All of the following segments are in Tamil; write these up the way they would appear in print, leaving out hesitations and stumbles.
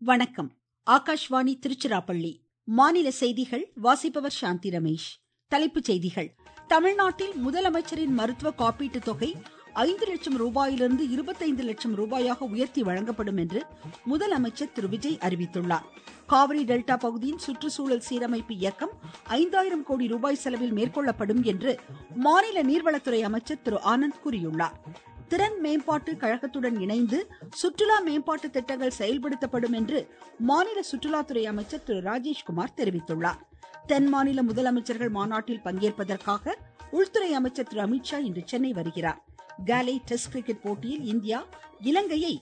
வணக்கம். ஆகாஷ்வாணி திருச்சிராப்பள்ளி. மாநில செய்திகள் வாசிப்பவர் சாந்தி ரமேஷ். தலைப்புச் செய்திகள். தமிழ்நாட்டில் முதலமைச்சரின் மருத்துவ காப்பீட்டு தொகை 5 லட்சம் ரூபாயிலிருந்து 25 லட்சம் ரூபாயாக உயர்த்தி வழங்கப்படும் என்று முதலமைச்சர் திரு விஜய் அறிவித்துள்ளார். காவிரி டெல்டா பகுதியின் சுற்றுச்சூழல் சீரமைப்பு இயக்கம் 5000 கோடி ரூபாய் செலவில் மேற்கொள்ளப்படும் என்று மாநில நீர்வளத்துறை அமைச்சர் திரு ஆனந்த் கூறியுள்ளார். திறன் மேம்பாட்டு கழகத்துடன் இணைந்து சுற்றுலா மேம்பாட்டு திட்டங்கள் செயல்படுத்தப்படும் என்று மாநில சுற்றுலாத்துறை அமைச்சர் திரு ராஜேஷ்குமார் தெரிவித்துள்ளார். தென் மாநில முதலமைச்சர்கள் மாநாட்டில் பங்கேற்பதற்காக உள்துறை அமைச்சர் திரு அமித்ஷா இன்று சென்னை வருகிறார். காலை டெஸ்ட் கிரிக்கெட் போட்டியில் இந்தியா இலங்கையை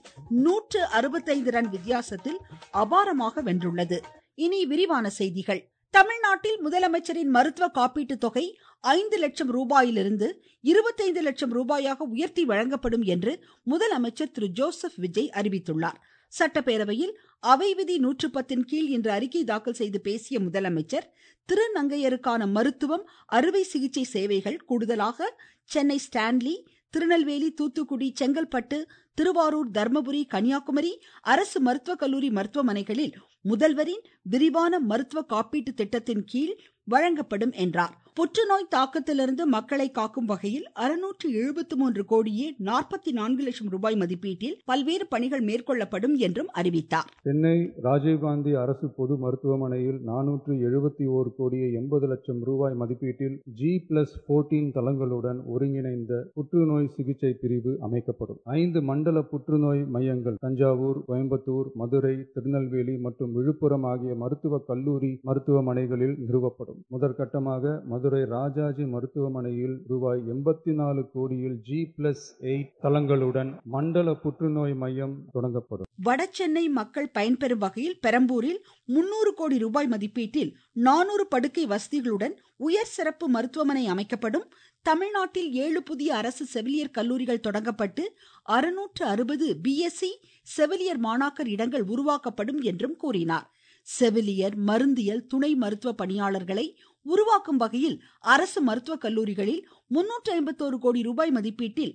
165 ரன் வித்தியாசத்தில் அபாரமாக வென்றுள்ளது. இனி விரிவான செய்திகள். தமிழ்நாட்டில் முதலமைச்சரின் மருத்துவ காப்பீட்டு தொகை 5 லட்சம் ரூபாயிலிருந்து 25 லட்சம் ரூபாயாக உயர்த்தி வழங்கப்படும் என்று முதலமைச்சர் திரு ஜோசப் விஜய் அறிவித்துள்ளார். சட்டப்பேரவையில் அவை விதி 110 கீழ் இன்று அறிக்கை தாக்கல் செய்து பேசிய முதலமைச்சர், திருநங்கையருக்கான மருத்துவம், அறுவை சிகிச்சை சேவைகள் கூடுதலாக சென்னை ஸ்டான்லி, திருநெல்வேலி, தூத்துக்குடி, செங்கல்பட்டு, திருவாரூர், தர்மபுரி, கன்னியாகுமரி அரசு மருத்துவக் கல்லூரி மருத்துவமனைகளில் முதல்வரின் விரிவான மருத்துவ காப்பீட்டு திட்டத்தின் கீழ் வழங்கப்படும் என்றார். புற்றுநோய் தாக்கத்திலிருந்து மக்களை காக்கும் வகையில் 673 கோடியே 44 லட்சம் ரூபாய் மதிப்பீட்டில் பல்வேறு பணிகள் மேற்கொள்ளப்படும் என்றும் அறிவித்தார். சென்னை ராஜீவ்காந்தி அரசு பொது மருத்துவமனையில் 471 கோடியே 80 லட்சம் ரூபாய் மதிப்பீட்டில் G+14 தளங்களுடன் ஒருங்கிணைந்த புற்றுநோய் சிகிச்சை பிரிவு அமைக்கப்படும். 5 மண்டல புற்றுநோய் மையங்கள் தஞ்சாவூர், கோயம்புத்தூர், மதுரை, திருநெல்வேலி மற்றும் விழுப்புரம் ஆகிய மருத்துவக் கல்லூரி மருத்துவமனைகளில் நிறுவப்படும். முதற்கட்டமாக மதுரை ராஜாஜி மருத்துவமனையில் ரூபாய் 84 கோடியில் G+8 தளங்களுடன் மண்டல புற்றுநோய் மையம் தொடங்கப்படும். வடசென்னை மக்கள் பயன்பெறும் வகையில் பெரம்பூரில் 300 கோடி ரூபாய் மதிப்பீட்டில் 400 படுக்கை வசதிகளுடன் உயர் சிறப்பு மருத்துவமனை அமைக்கப்படும். தமிழ்நாட்டில் 7 புதிய அரசு செவிலியர் கல்லூரிகள் தொடங்கப்பட்டு 660 BSc செவிலியர் மாணாக்கர் இடங்கள் உருவாக்கப்படும் என்றும் கூறினார். செவிலியர், மருந்தியல், துணை மருத்துவ பணியாளர்களை உருவாக்கும் வகையில் அரசு மருத்துவக் கல்லூரிகளில் 351 கோடி ரூபாய் மதிப்பீட்டில்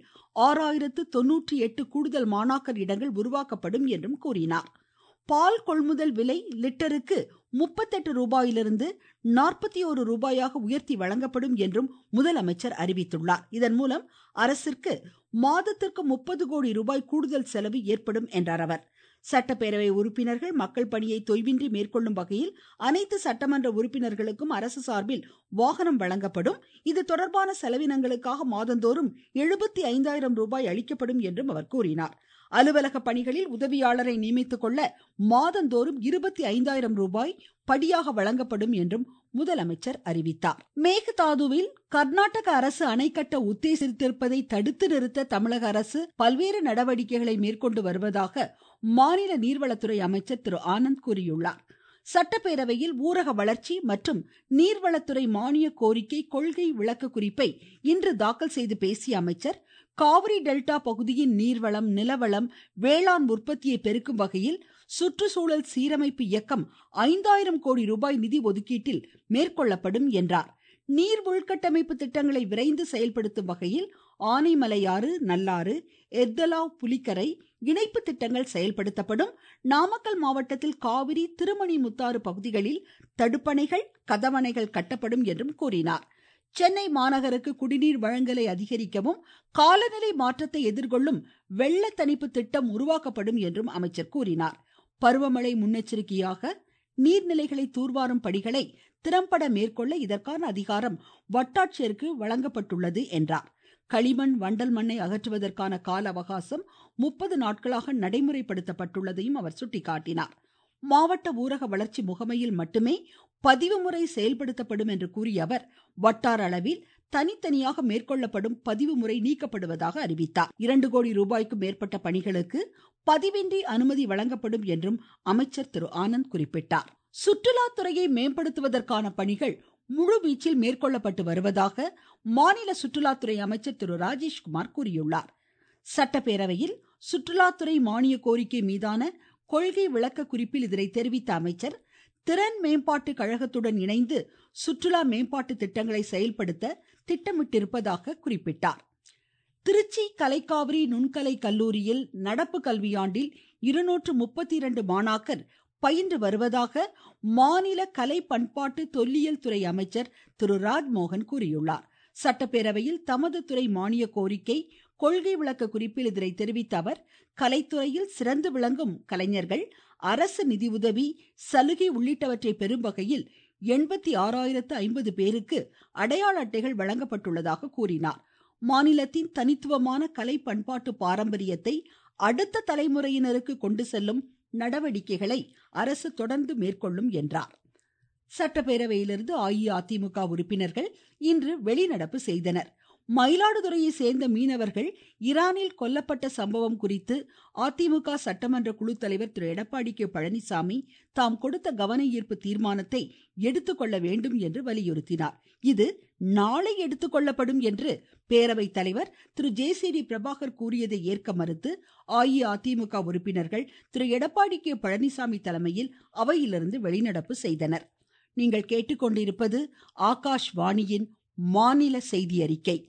6098 கூடுதல் மாணாக்கர் இடங்கள் உருவாக்கப்படும் என்றும் கூறினார். பால் கொள்முதல் விலை லிட்டருக்கு 38 ரூபாயிலிருந்து 41 ரூபாயாக உயர்த்தி வழங்கப்படும் என்றும் முதலமைச்சர் அறிவித்துள்ளார். இதன் மூலம் அரசிற்கு மாதத்திற்கு 30 கோடி ரூபாய் கூடுதல் செலவு ஏற்படும் என்றார் அவர். சட்டப்பேரவை உறுப்பினர்கள் மக்கள் பணியை தொய்வின்றி மேற்கொள்ளும் வகையில் அனைத்து சட்டமன்ற உறுப்பினர்களுக்கும் அரசு சார்பில் வாகனம் வழங்கப்படும். இது தொடர்பான செலவினங்களுக்காக மாதந்தோறும் 75,000 ரூபாய் அளிக்கப்படும் என்றும் அவர் கூறினார். அலுவலக பணிகளில் உதவியாளரை நியமித்துக் கொள்ள மாதந்தோறும் 25,000 ரூபாய் படியாக வழங்கப்படும் என்றும் முதலமைச்சர் அறிவித்தார். மேகதாதுவில் கர்நாடக அரசு அணை கட்ட உத்தேசித்திருப்பதை தடுத்து நிறுத்த தமிழக அரசு பல்வேறு நடவடிக்கைகளை மேற்கொண்டு வருவதாக மாநில நீர்வளத்துறை அமைச்சர் திரு ஆனந்த் கூறியுள்ளார். சட்டப்பேரவையில் ஊரக வளர்ச்சி மற்றும் நீர்வளத்துறை மானிய கோரிக்கை கொள்கை விளக்க குறிப்பை இன்று தாக்கல் செய்து பேசிய அமைச்சர், காவிரி டெல்டா பகுதியின் நீர்வளம், நிலவளம், வேளாண் உற்பத்தியை பெருக்கும் வகையில் சுற்றுச்சூழல் சீரமைப்பு இயக்கம் 5000 கோடி ரூபாய் நிதி ஒதுக்கீட்டில் மேற்கொள்ளப்படும் என்றார். நீர் உள்கட்டமைப்பு திட்டங்களை விரைந்து செயல்படுத்தும் வகையில் ஆனைமலையாறு, நல்லாறு, எர்தலாவ் புலிக்கரை இணைப்பு திட்டங்கள் செயல்படுத்தப்படும். நாமக்கல் மாவட்டத்தில் காவிரி, திருமணிமுத்தாறு பகுதிகளில் தடுப்பணைகள், கதவணைகள் கட்டப்படும் என்றும் கூறினார். சென்னை மாநகருக்கு குடிநீர் வழங்கலை அதிகரிக்கவும் காலநிலை மாற்றத்தை எதிர்கொள்ளும் வெள்ள தணிப்பு திட்டம் உருவாக்கப்படும் என்றும் அமைச்சர் கூறினார். பருவமழை முன்னெச்சரிக்கையாக நீர்நிலைகளை தூர்வாரும் பணிகளை திறம்பட மேற்கொள்ள இதற்கான அதிகாரம் வட்டாட்சியருக்கு வழங்கப்பட்டுள்ளது என்றார். களிமண், வண்டல் மண்ணை அகற்றுவதற்கான கால அவகாசம் 30 நாட்களாக நடைமுறைப்படுத்தப்பட்டுள்ளதையும் அவர் சுட்டிக்காட்டினார். மாவட்ட ஊரக வளர்ச்சி முகமையில் மட்டுமே பதிவு முறை செயல்படுத்தப்படும் என்று கூறிய அவர், வட்டார அளவில் தனித்தனியாக மேற்கொள்ளப்படும் பதிவு முறை நீக்கப்படுவதாக அறிவித்தார். 2 கோடி ரூபாய்க்கும் மேற்பட்ட பணிகளுக்கு பதிவின்றி அனுமதி வழங்கப்படும் என்றும் அமைச்சர் திரு ஆனந்த் குறிப்பிட்டார். சுற்றுலாத்துறையை மேம்படுத்துவதற்கான பணிகள் முழுவீச்சில் மேற்கொள்ளப்பட்டு வருவதாக மாநில சுற்றுலாத்துறை அமைச்சர் திரு ராஜேஷ்குமார் கூறியுள்ளார். சட்டப்பேரவையில் சுற்றுலாத்துறை மானிய கோரிக்கை மீதான கொள்கை விளக்க குறிப்பில் இதனை தெரிவித்த அமைச்சர், திறன் மேம்பாட்டு கழகத்துடன் இணைந்து சுற்றுலா மேம்பாட்டு திட்டங்களை செயல்படுத்த திட்டமிட்டிருப்பதாக குறிப்பிட்டார். திருச்சி கலைக்காவிரி நுண்கலை கல்லூரியில் நடப்பு கல்வியாண்டில் 232 மாணாக்கர் பயின்று வருவதாக மாநில கலை பண்பாட்டு தொல்லியல் துறை அமைச்சர் திரு ராஜ்மோகன் கூறியுள்ளார். சட்டப்பேரவையில் தமது துறை மானிய கோரிக்கை கொள்கை விளக்க குறிப்பில் இதனை தெரிவித்த அவர், கலைத்துறையில் சிறந்து விளங்கும் கலைஞர்கள் அரசு நிதியுதவி, சலுகை உள்ளிட்டவற்றை பெறும் வகையில் 86,050 பேருக்கு அடையாள அட்டைகள் வழங்கப்பட்டுள்ளதாக கூறினார். மாநிலத்தின் தனித்துவமான கலை பண்பாட்டு பாரம்பரியத்தை அடுத்த தலைமுறையினருக்கு கொண்டு செல்லும் நடவடிக்கைகளை அரசு தொடர்ந்து மேற்கொள்ளும் என்றார். சட்டப்பேரவையிலிருந்து அஇஅதிமுக உறுப்பினர்கள் இன்று வெளிநடப்பு செய்தனர். மயிலாடுதுறையை சேர்ந்த மீனவர்கள் ஈரானில் கொல்லப்பட்ட சம்பவம் குறித்து அதிமுக சட்டமன்ற குழு தலைவர் திரு எடப்பாடி கே பழனிசாமி தாம் கொடுத்த கவன ஈர்ப்பு தீர்மானத்தை எடுத்துக்கொள்ள வேண்டும் என்று வலியுறுத்தினார். இது நாளை எடுத்துக்கொள்ளப்படும் என்று பேரவைத் தலைவர் திரு ஜே.சி.டி. பிரபாகர் கூறியதை ஏற்க மறுத்து அஇஅதிமுக உறுப்பினர்கள் திரு எடப்பாடி கே பழனிசாமி தலைமையில் அவையிலிருந்து வெளிநடப்பு செய்தனர். நீங்கள் கேட்டுக்கொண்டிருப்பது ஆகாஷ்வாணியின் மாநில செய்தி அறிக்கை.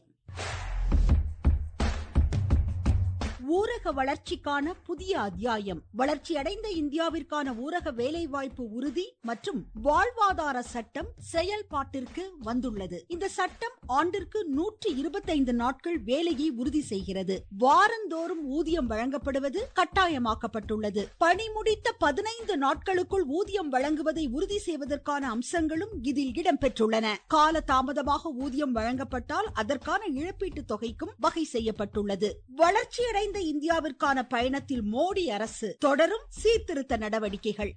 ஊரக வளர்ச்சிக்கான புதிய அத்தியாயம். வளர்ச்சியடைந்த இந்தியாவிற்கான ஊரக வேலைவாய்ப்பு உறுதி மற்றும் வாழ்வாதார சட்டம் செயல்பாட்டிற்கு வந்துள்ளது. இந்த சட்டம் ஆண்டிற்கு 125 நாட்கள் வேலையை உறுதி செய்கிறது. வாரந்தோறும் ஊதியம் வழங்கப்படுவது கட்டாயமாக்கப்பட்டுள்ளது. பணி முடித்த 15 நாட்களுக்குள் ஊதியம் வழங்குவதை உறுதி செய்வதற்கான அம்சங்களும் இதில் இடம்பெற்றுள்ளன. கால தாமதமாக ஊதியம் வழங்கப்பட்டால் அதற்கான இழப்பீட்டு தொகைக்கும் வகை செய்யப்பட்டுள்ளது. வளர்ச்சியடைந்த இந்தியாவிற்கான பயணத்தில் மோடி அரசு தொடரும் சீர்திருத்த நடவடிக்கைகள்.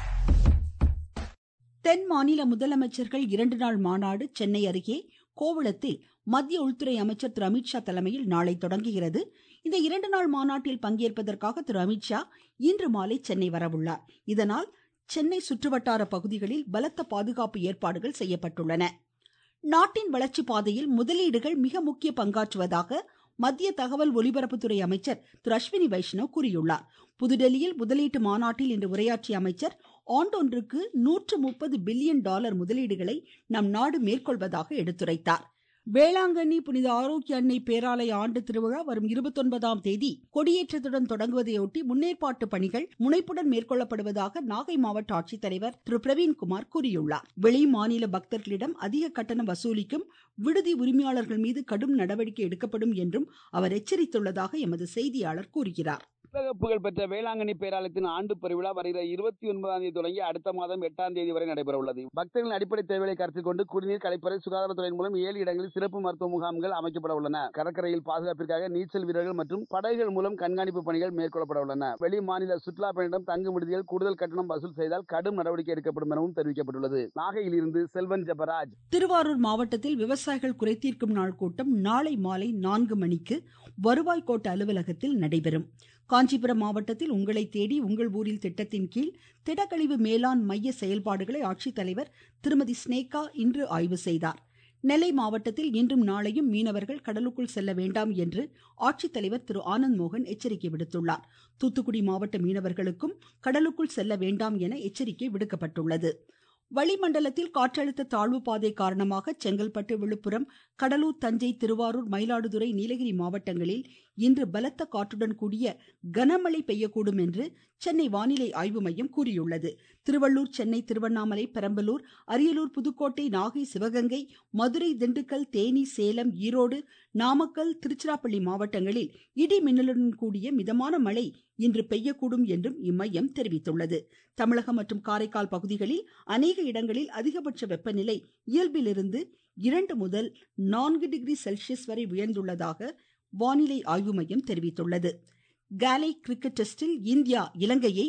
தென் மாநில முதலமைச்சர்கள் 2 நாள் மாநாடு சென்னை அருகே கோவளத்தில் மத்திய உள்துறை அமைச்சர் திரு அமித்ஷா தலைமையில் நாளை தொடங்குகிறது. இந்த 2 நாள் மாநாட்டில் பங்கேற்பதற்காக திரு அமித்ஷா இன்று மாலை சென்னை வரவுள்ளார். இதனால் சென்னை சுற்றுவட்டார பகுதிகளில் பலத்த பாதுகாப்பு ஏற்பாடுகள் செய்யப்பட்டுள்ளன. நாட்டின் வளர்ச்சி பாதையில் முதலீடுகள் மிக முக்கிய பங்காற்றுவதாக மத்திய தகவல் ஒலிபரப்புத்துறை அமைச்சர் திரு அஸ்வினி வைஷ்ணவ் கூறியுள்ளார். புதுடெல்லியில் முதலீட்டு மாநாட்டில் இன்று உரையாற்றிய அமைச்சர், ஆண்டொன்றுக்கு $130 பில்லியன் முதலீடுகளை நம் நாடு மேற்கொள்வதாக எடுத்துரைத்தார். வேளாங்கண்ணி புனித ஆரோக்கிய அன்னை பேராலய ஆண்டு திருவிழா வரும் 29ஆம் தேதி கொடியேற்றத்துடன் தொடங்குவதையொட்டி முன்னேற்பாட்டு பணிகள் முனைப்புடன் மேற்கொள்ளப்படுவதாக நாகை மாவட்ட ஆட்சித்தலைவர் திரு பிரவீன்குமார் கூறியுள்ளார். வெளி மாநில பக்தர்களிடம் அதிக கட்டணம் வசூலிக்கும் விடுதி உரிமையாளர்கள் மீது கடும் நடவடிக்கை எடுக்கப்படும் என்றும் அவர் எச்சரித்துள்ளதாக எமது செய்தியாளர் கூறுகிறார். புகழ் பெற்ற வேளாங்கண்ணி பேராலயத்தின் ஆண்டு பெருவிழா வருகிற 29ஆம் தேதி தொடங்கி அடுத்த மாதம் 8ஆம் தேதி வரை நடைபெற உள்ளது. பக்தர்களின் அடிப்படை தேவைகளை கருத்தில் கொண்டு குடிநீர், கழிப்பறை, சுகாதாரத்துறையின் மூலம் 7 இடங்களில் சிறப்பு மருத்துவ முகாம்கள் அமைக்கப்பட உள்ளன. கடற்கரையில் பாதுகாப்பிற்காக நீச்சல் வீரர்கள் மற்றும் படகுகள் மூலம் கண்காணிப்பு பணிகள் மேற்கொள்ளப்பட உள்ளன. வெளி மாநில சுற்றுலா பயணிடம் தங்கும் விடுதியில் கூடுதல் கட்டணம் வசூல் செய்தால் கடும் நடவடிக்கை எடுக்கப்படும் எனவும் தெரிவிக்கப்பட்டுள்ளது. நாகையில் இருந்து செல்வன் ஜெபராஜ். திருவாரூர் மாவட்டத்தில் விவசாயிகள் குறைதீர்க்கும் நாள் கூட்டம் நாளை மாலை 4 மணிக்கு வருவாய் கோட்ட அலுவலகத்தில் நடைபெறும். காஞ்சிபுரம் மாவட்டத்தில் உங்களை தேடி உங்கள் ஊரில் திட்டத்தின் கீழ் திடக்கழிவு மேலாண் மைய செயல்பாடுகளை ஆட்சித்தலைவர் திருமதி ஸ்னேகா இன்று ஆய்வு செய்தார். நெல்லை மாவட்டத்தில் இன்றும் நாளையும் மீனவர்கள் கடலுக்குள் செல்ல வேண்டாம் என்று ஆட்சித்தலைவர் திரு ஆனந்த் மோகன் எச்சரிக்கை விடுத்துள்ளார். தூத்துக்குடி மாவட்ட மீனவர்களுக்கும் கடலுக்குள் செல்ல வேண்டாம் என எச்சரிக்கை விடுக்கப்பட்டுள்ளது. வளிமண்டலத்தில் காற்றழுத்த தாழ்வு பாதை காரணமாக செங்கல்பட்டு, விழுப்புரம், கடலூர், தஞ்சை, திருவாரூர், மயிலாடுதுறை, நீலகிரி மாவட்டங்களில் இன்று பலத்த காற்றுடன் கூடிய கனமழை பெய்யக்கூடும் என்று சென்னை வானிலை ஆய்வு மையம் கூறியுள்ளது. திருவள்ளூர், சென்னை, திருவண்ணாமலை, பெரம்பலூர், அரியலூர், புதுக்கோட்டை, நாகை, சிவகங்கை, மதுரை, திண்டுக்கல், தேனி, சேலம், ஈரோடு, நாமக்கல், திருச்சிராப்பள்ளி மாவட்டங்களில் இடி மின்னலுடன் கூடிய மிதமான மழை இன்று பெய்யக்கூடும் என்றும் இம்மையம் தெரிவித்துள்ளது. தமிழகம் மற்றும் காரைக்கால் பகுதிகளில் அநேக இடங்களில் அதிகபட்ச வெப்பநிலை இயல்பிலிருந்து 2 முதல் 4 டிகிரி செல்சியஸ் வரை உயர்ந்துள்ளதாக வானிலை ஆய்வு மையம் தெரிவித்துள்ளது. காலை கிரிக்கெட் டெஸ்டில் இந்தியா இலங்கையை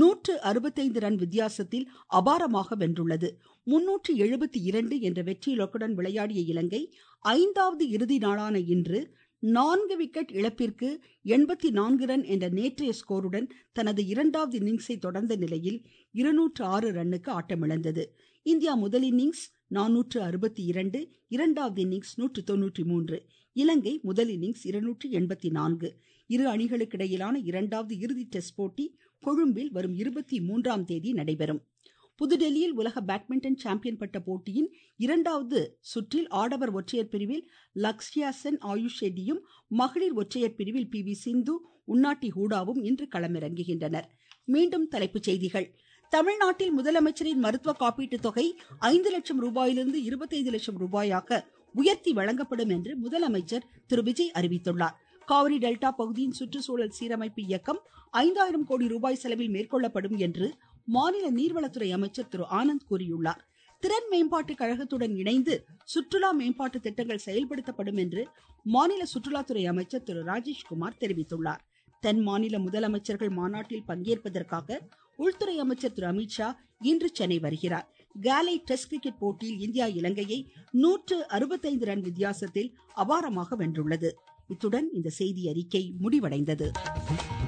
165 ரன் வித்தியாசத்தில் அபாரமாக வென்றுள்ளது. 372 என்ற வெற்றி இலக்குடன் விளையாடிய இலங்கை 5வது இறுதி நாளான இன்று 4 விக்கெட் இழப்பிற்கு 84 ரன் என்ற நேற்றைய ஸ்கோருடன் தனது 2வது இன்னிங்ஸை தொடர்ந்த நிலையில் 206 ரன்னுக்கு ஆட்டமிழந்தது. இந்தியா முதல் இன்னிங்ஸ் 462, 2வது இன்னிங்ஸ் 193. இலங்கை முதல் இன்னிங்ஸ் 284. இரு அணிகளுக்கு இடையிலான 2வது இறுதி டெஸ்ட் போட்டி கொழும்பில் வரும் 23ஆம் தேதி நடைபெறும். புதுடெல்லியில் உலக பேட்மிண்டன் சாம்பியன் பட்ட போட்டியின் இரண்டாவது சுற்றில் ஆடவர் ஒற்றையர் பிரிவில் லக்ஷ்யா சென் ஆயுஷ் ஷெட்டியும், மகளிர் ஒற்றையர் பிரிவில் PV சிந்து உன்னாட்டி ஹூடாவும் இன்று களமிறங்குகின்றனர். மீண்டும் தலைப்புச் செய்திகள். தமிழ்நாட்டில் முதலமைச்சரின் மருத்துவ காப்பீட்டு தொகை 5 லட்சம் ரூபாயிலிருந்து 25 லட்சம் ரூபாயாக உயர்த்தி வழங்கப்படும் என்று முதலமைச்சர் திரு விஜய் அறிவித்துள்ளார். காவிரி டெல்டா பகுதியின் சுற்றுச்சூழல் சீரமைப்பு இயக்கம் 5000 கோடி ரூபாய் செலவில் மேற்கொள்ளப்படும் என்று மாநில நீர்வளத்துறை அமைச்சர் திரு ஆனந்த் கூறியுள்ளார். திறன் மேம்பாட்டு கழகத்துடன் இணைந்து சுற்றுலா மேம்பாட்டு திட்டங்கள் செயல்படுத்தப்படும் என்று மாநில சுற்றுலாத்துறை அமைச்சர் திரு ராஜேஷ்குமார் தெரிவித்துள்ளார். தென் மாநில முதலமைச்சர்கள் மாநாட்டில் பங்கேற்பதற்காக உள்துறை அமைச்சர் திரு அமித்ஷா இன்று சென்னை வருகிறார். காலை டெஸ்ட் கிரிக்கெட் போட்டியில் இந்தியா இலங்கையை 165 ரன் வித்தியாசத்தில் அபாரமாக வென்றுள்ளது. இத்துடன் இந்த செய்தி அறிக்கை முடிவடைந்தது.